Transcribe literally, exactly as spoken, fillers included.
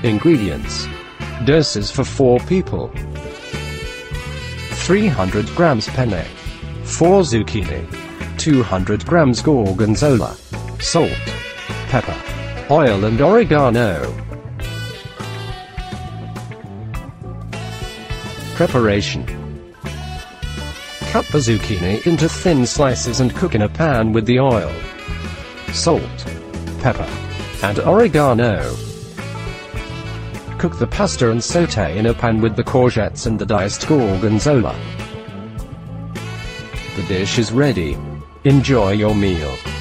Ingredients. Doses for four people. three hundred grams penne. four zucchini. two hundred grams gorgonzola. Salt. Pepper. Oil and oregano. Preparation. Cut the zucchini into thin slices and cook in a pan with the oil, salt, pepper, and oregano. Cook the pasta and sauté in a pan with the courgettes and the diced gorgonzola. The dish is ready. Enjoy your meal.